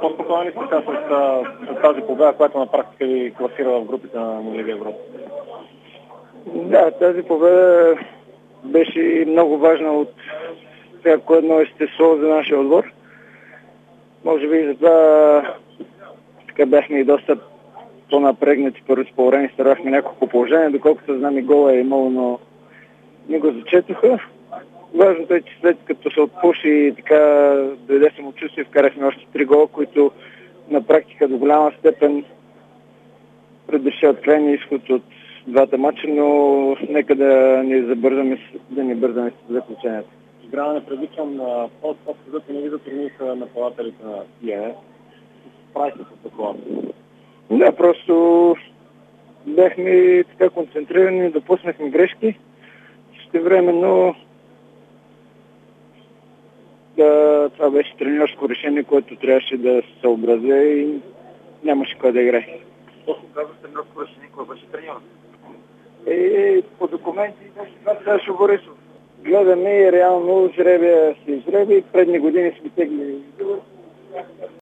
по-спокойни сте сега с тази победа, която на практика ви класира в групите на Лига Европа? Да, тази победа беше много важна от всяко едно естество за нашия отбор. Може би затова така бяхме и доста по-напрегнати първото по време, старахме няколко положения, доколкото знам и гола е имало, но не го зачетоха. Важното е, че след като се отпуши и така дойде самочувствие, вкарахме още 3 гола, които на практика до голяма степен предрешават крайния изход от двата матча, но нека да не бързаме с заключението. Игране привичам на по-скъпи не ви затрудниха нападателите на Тие. Правите с такова? Да, просто бяхме така концентрирани, допуснахме грешки. Същевременно това беше треньорско решение, което трябваше да се съобразя и нямаше кой да играе. Точно казваш треньорско решение, кой беше треньор? По документи беше това Сашо Борисов. Гледаме и реално жребия се изжреби. Предни години сме тегли